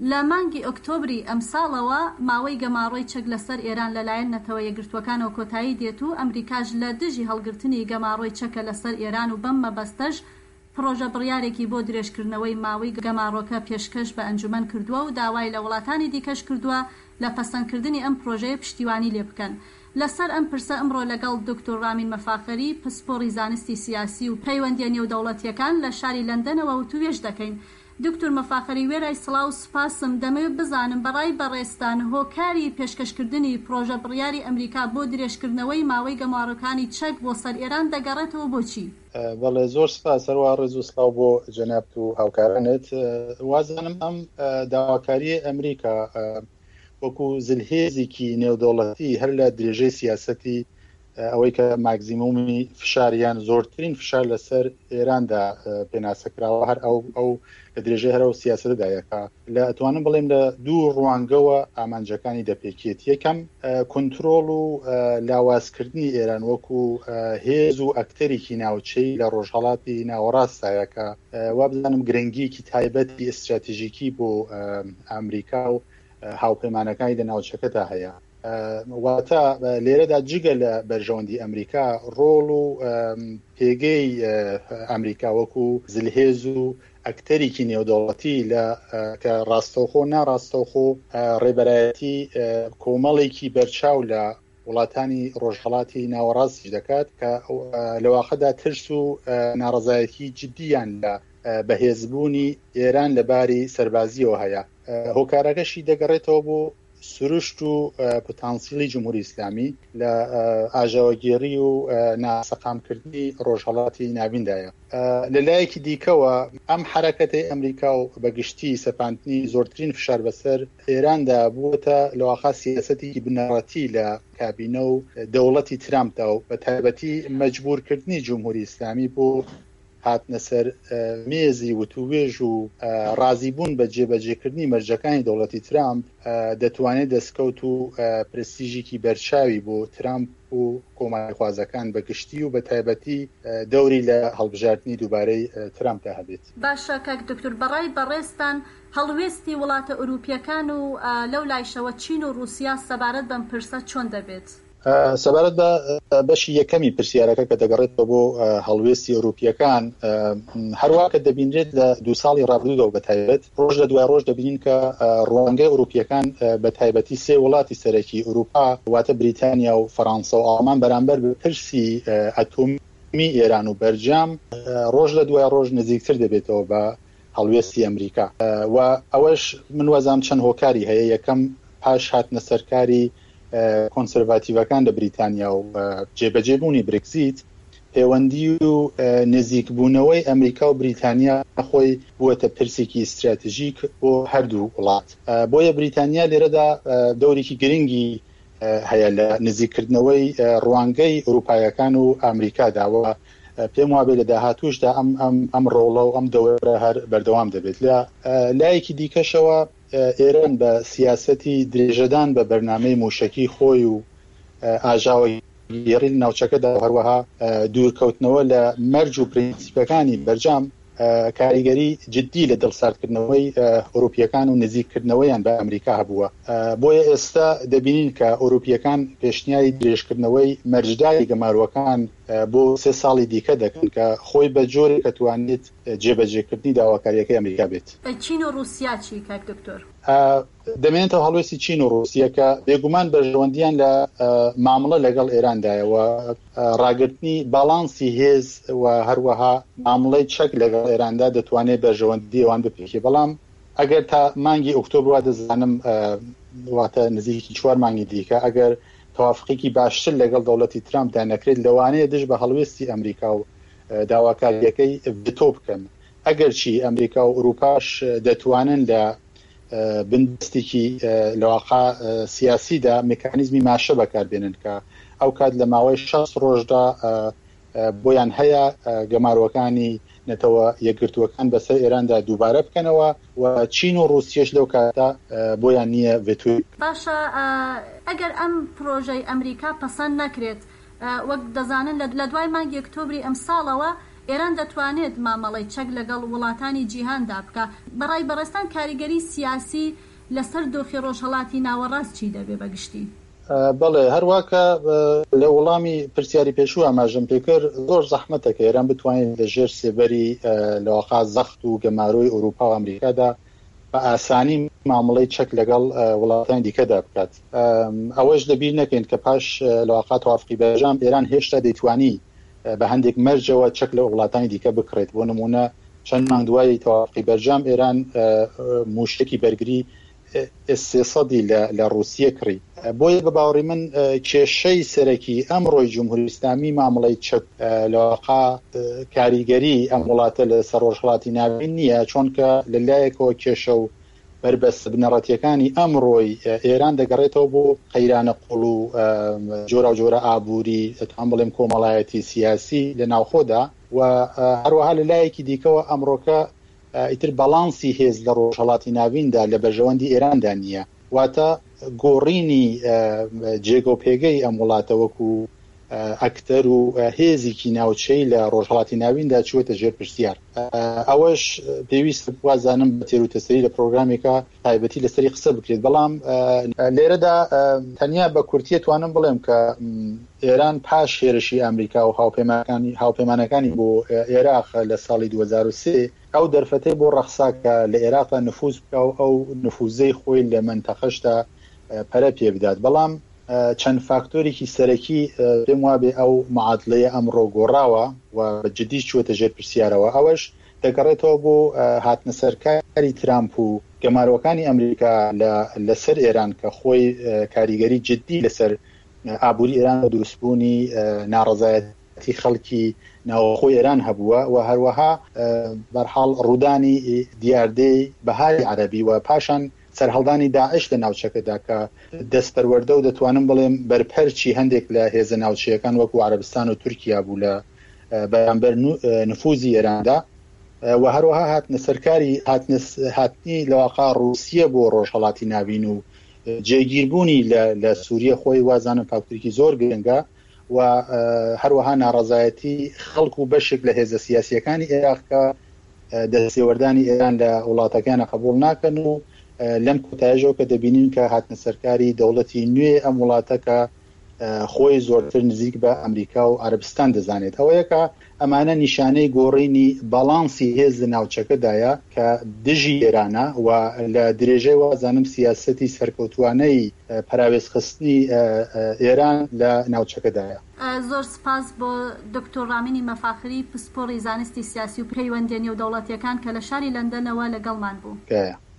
لە مانگی ئۆکتۆبری ئەم ساڵەوە ماوەی گەماڕۆی چەک لەسەر ئێران لەلایەن نەتەوە یەکگرتووەکانەوە کۆتایی دێت و ئەمریکاش لە دژی هەڵگرتنی گەماڕۆی چەکە لەسەر ئێران و بەم مەبەستەش پرۆژە بڕیارێکی بۆ درێژکردنەوەی ماوەی گەماڕۆکە پێشکەش بە ئەنجومەن کردووە و داوای لە وڵاتانی دیکەش کردووە لە پەسەندکردنی ئەم پرۆژەیە پشتیوانی لێ بکەن. لەسەر ئەم پرسە ئەمڕۆ لەگەڵ دکتۆر رامین مەفاخەری پسپۆڕی زانستی سیاسی و پەیوەندیە نێودەوڵەتیەکان لە شاری لەندەنەوە و توێژ دەکەین. دکتۆر مەفاخەری وێرای سڵاو و سپاسم. دەمەوێت بزانم بەڕای بەڕێستان هۆکاری پێشکەشکردنی پرۆژە بڕیاری ئەمریکا بۆ درێژکردنەوەی ماوەی گەماڕۆکانی چەک بۆ سەر ئێران دەگەڕێتەوە بۆچی؟ بەڵێ زۆر سپاس هەروە ڕێز و سڵاو بۆ جەنابەت و هاوکارانت. وازانم ئەم داواکاریە ئەمریکا وەکو زلهێزێکی نێودەوڵەتی هەر لە درێژەی سیاسەتی ئەوەی کە ماگزیمومی فشاریان زۆرترین فشار لەسەر ئێراندا پێناسەکراوە هەر ئەو لە درێژەی هەرە و سیاسەتدایەکە لە ئەتوانم بڵێم لە دوو ڕوانگەوە ئامانجەکانی دەپێکێت. یەکەم کۆنترۆڵ و لاوازکردنی ئێران وەکو هێز و ئەکتەرێکی ناوچەی لە ڕۆژهەڵاتی ناوەڕاستایەکە وا بزانم گرنگیکی تایبەتی ئستراتیژیکی بۆ ئەمریکا و هاوپەیمانەکانی لە ناوچەکەدا هەیە. واتە لێرەدا جگە لە بەرژەوەندی ئەمریکا ڕۆڵ و پێگەی ئەمریکا وەکو زلهێز و ئەکتەرێکی نێودەوڵەتی لە کە ڕاستەوخۆ ناڕاستەوخۆ ڕێبەرایەتی کۆمەڵێکی بەرچاو لە وڵاتانی ڕۆژهەڵاتی ناوەڕاستی دەکات کە لەواقعدا ترس و ناڕەزایەتی جددیان لە بەهێزبوونی ئێران لەباری سەربازیەوە هەیە. هۆکارەکەشی دەگەڕێتەوە بۆ سروشت و پۆتانسیلی جمهوری ئیسلامی لە ئاژەوەگێڕی و ناسەقامکردنی ڕۆژهەڵاتی ناویندایە. لەلایەکی دیکەوە ئەم حرەکەتی ئەمریکا و بەگشتی سەپاندنی زۆرترین فشار بەسەر ئێراندا بووەتە لەواقع سیاسەتی بنەڕەتی لە کابینە و دەوڵەتی ترامپدا و بە تایبەتی مەجبورکردنی جمهوری ئیسلامی بۆ هاتنە سەر مێزی وتوێژ و ڕازیبوون بە جێبەجێکردنی مەرجەکانی دەوڵەتی ترامپ دەتوانێت دەستکەوت و پرستیژێکی بەرچاوی بۆ ترامپ و کۆماری خوازەکان بەگشتی و بە تایبەتی دەوری لە هەڵبژاردننی دووبارەی ترامپدا هەبێت. باشە کاک دکتۆر بەڕای بەڕێستان هەڵوێستی وڵاتە ئەوروپیەکان و لەو لایشەوە چین و رووسیا سەبارەت بەم پرسە چۆن دەبێت؟ سەبارەت بە بەشی یەکەمی پرسیارەکە کە دەگەڕێتەوە بۆ هەڵوێستی ئەوروپیەکان هەروە کە دەبینرێت لە 2 ساڵی ڕابردوودا بە تایبەت ڕۆژ لە دوای ڕۆژ دەبینین کە ڕوانگەی ئەوروپیەکان بە تایبەتی 3 وڵاتی سەرەکی ئەوروپا واتە بریتانیا و فەڕەنسا و ئاڵمان بەرامبەر بە ترسی ئەتۆمی ئێران و بەرجام ڕۆژ لە دوای ڕۆژ نزیکتر دەبێتەوە بە هەڵوێستی ئەمریکا و ئەوەش من وەزام چەند هۆکاری هەیە. یەکەم پاش هاتنە سەرکاری کۆنسەرواتیڤەکان لە بریتانیا و جێبەجێبوونی برێکزیت پەیوەندی و نزیکبوونەوەی ئەمریکا و بریتانیا خۆی بووەتە پرسێکی استراتیژیک بۆ هەردوو وڵات. بۆیە بریتانیا لێرەدا دەورێکی گرنگی هەیە لە نزیککردنەوەی ڕوانگەی ئەوروپایەکان و ئەمریکاداوە. پێم وابێت لە داهاتووشدا ئەم ڕۆڵە و ئەم دەوەرە هەر بەردەوام دەبێت. لە لایەکی دیکەشەوە ئێران بە سیاسەتی درێژەدان بە بەرنامەی موشەکی خۆی و ئاژاوەگێڕی ناوچەکەدا هەروەها دوورکەوتنەوە لە مەرج و پرینسیپەکانی بەرجام کاریگەری جددی لە دڵساردکردنەوەی ئەوروپیەکان و نزیککردنەوەیان بە ئەمریکا هەبووە. بۆیە ئێستا دەبینین کە ئەوروپیەکان پێشنیاری درێژکردنەوەی مەرجداری گەماروەکان بۆ 3 ساڵی دیکە دەکەن کە خۆی بە جۆرێک کە توانێت جێبەجێکردنی داواکاریەکەی ئەمریکا بێت. چین و رووسیا چی کاک دکتۆر؟ دەمێنێتەوە هەڵوێستی چین و رووسیەکە بێگومان بەرژەوەندیان لە مامەڵە لەگەڵ ئێراندایەوە ڕاگررتنی باڵانسی هێز و هەروەها مامەڵەی چەک لەگەڵ ئێراندا دەتوانێت بەرژەوەندی ئەوان بپێکێ. بەڵام ئەگەر تا مانگی ئۆکتۆبر دەزانم واتە نزیکی 4 مانگی دیکە ئەگەر تەوافقێکی باشتر لەگەڵ دەوڵەتی ترامپدا نەکرێت لەوانەیە دژ بە هەڵوێستی ئەمریکا و داواکاریەکەی بتۆ بکەن. ئەگەر چی ئەمریکا و ئەوروپاش دەتوانن لە بنبستێکی لەواقع سیاسیدا میکانیزمی ماشە بەکاربێنن کە ئەو کات لە ماوەی 6 ڕۆژدا بۆیان هەیە گەماروەکانی نەتەوە یەکگرتووەکان بەسەر ئێراندا دووبارە بکەنەوە و چین و رووسیەش لەو کاتە بۆیان نییە ڤێتۆی. باشە ئەگەر ئەم پرۆژەی ئەمریکا پەسەند نەکرێت وەک دەزانن لە دوای مانگی ئۆکتۆبری ئەم ساڵەوە ئێران دەتوانێت مامەڵی چەک لەگەڵ وڵاتانی جیهاندا بکە. بەڕای بەڕێستان کاریگەری سیاسی لەسەر دۆخی ڕۆژهەڵاتی ناوەڕاست چی دەبێ بەگشتی؟ بەڵێ هەروواکە لە وەڵامی پرسیاری پێشوو ئاماژەم پێکرد زۆر زەحمەتەکە ئێران بتوانێت لەژێر سێبەری لەواقع زەخت و گەماروی ئەوروپا و ئەمریکادا بە ئاسانی مامەڵەی چەک لەگەڵ وڵاتانی دیکەدا بکات. ئەوەش لەبیر نەکەین کە پاش لەواقع تەوافقی بەرژام ئێران هێشتا دەیتوانی بە هەندێک مەرجەوە چەک لە وڵاتانی دیکە بکڕێت. بۆ نمونە چەند مانگ دوای تەوافقی بەرژام ئێران موشتێکی بەرگری S-300 لە رووسیە کڕی. بۆیە بە باوەڕی من کێشەی سەرەکی ئەمڕۆی جمهوری ئیسلامی مامەڵەی چەک لەواقع کاریگەری ئەم وڵاتە لە سەر ڕۆژهەڵاتی ناوین نییە، چونکە لەلایەکەوە کێشە و بربەست بنەڕەتیەکانی ئەمڕۆی ئێران دەگەڕێتەوە بۆ قەیرانە قوڵ و جۆرە و جۆرە ئابووری ئەتوان بڵێم کۆمەڵایەتی سیاسی لە ناوخۆدا و هەروەها لەلایەکی دیکەوە ئەمڕۆکە ئیتر بەڵانسی هێز لە ڕۆژهەڵاتی ناویندا لە بەرژەوەندی ئێراندا نییە، واتە گۆڕینی جێگە و پێگەی ئەم وڵاتە وەکو ئەکتەر و هێزێکی ناوچەی لە ڕۆژهەڵاتی ناویندا چوەتە ژێر پرسیار. ئەوەش پێویست وازانم بە تێروتەسەری لە پرۆگرامێکە تایبەتی لەسەری قسە بکرێت. بەڵام لێرەدا تەنیا بە کورتی توانم بڵێم کە ئێران پاش هێرشی ئەمریکا و هاوپەیمانەکانی بۆ عێراق لە ساڵی 2003 ئەو دەرفەتەی بۆ ڕەخساکە لە عێراقدا نفوذ بکە و ئەو نفوزەی خۆی لە منتەقەشدا پەرە پێ بدات. بەڵام چەند فاکتۆرێکی سەرەکی پێم وابێ ئەو معادلەیە ئەمڕۆ گۆڕاوە و بەجددی چوەتە ژێر پرسیارەوە. ئەوەش دەگەڕێتەوە بۆ هاتنە سەرکاری ترامپ و گەماروەکانی ئەمریکا لەسەر ئێران کە خۆی کاریگەری جددی لەسەر ئابووری ئێران و دروستبوونی ناڕەزایەتی خەڵکی ناوخۆی ئێران هەبووە و هەروەها بەرحاڵ ڕوودانی دیاردەی بەهاری عەرەبی و پاشان سەرهەڵدانی داعش لە ناوچەکەدا کە دەستپەروەردە و دەتوانم بڵێم بەرپەرچی هەندێک لە هێزە ناوچەیەکان وەکو عەرەبستان و تورکیا بوو لە بەرامبەر نفوزی ئێراندا و هەروەها هاتنە سەرکاری هاتنی لەواقع رووسیە بۆ ڕۆژهەڵاتی ناوین و جێگیربوونی لە سووریە خۆی وازانم فاکتۆرێکی زۆر گرنگە و هەروەها ناڕەزایەتی خەڵک و بەشێک لە هێزە سیاسیەکانی عێراق کە دەستێوەردانی ئێران لە وڵاتەکانە قبوڵ ناکەن و لەم کۆتاییەوە کە دەبینین کە هاتنە سەرکاری دەوڵەتی نوێ ئەم وڵاتەکە خۆی زۆرتر نزیک بە ئەمریکا و عەرەبستان دەزانێت. ئەوە یەکە ئەمانە نیشانەی گۆڕینی باڵانسی هێز لە ناوچەکەدایە کە دژی ئێرانە و لە درێژەی وازانم سیاسەتی سەرکەوتوانەی پەراوێزخستنی ئێران لە ناوچەکەدایە. زۆر سپاس بۆ دکتۆر رامینی مەفاخری پسپۆڕی زانستی سیاسی و پەیوەندی نێودەوڵەتیەکان کە لە شاری لەندەنەوە لەگەڵمان بوو.